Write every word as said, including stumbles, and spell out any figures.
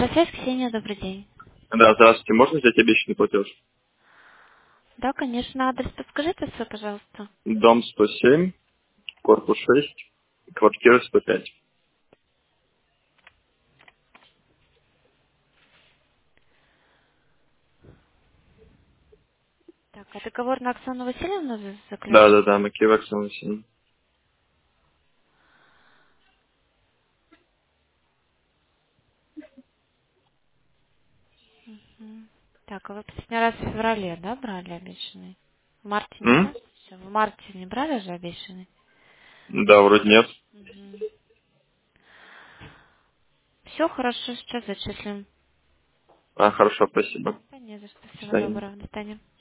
Связь, Ксения, добрый день. Да, здравствуйте. Можно взять обещанный платеж? Да, конечно, адрес подскажите свой, пожалуйста. Дом сто семь, корпус шесть, квартира сто пять. Так, а договор на Оксану Васильевну за- Да, заключен? да, да, Макеева Оксана Васильевна. Мгм. Так, а вы последний раз в феврале, да, брали обещанный? В марте не М? брали? Всё, в марте не брали же обещанный? Да, вроде нет. Все хорошо, сейчас зачислим. А, хорошо, спасибо. Да не за что, До всего свидания. доброго, до свидания.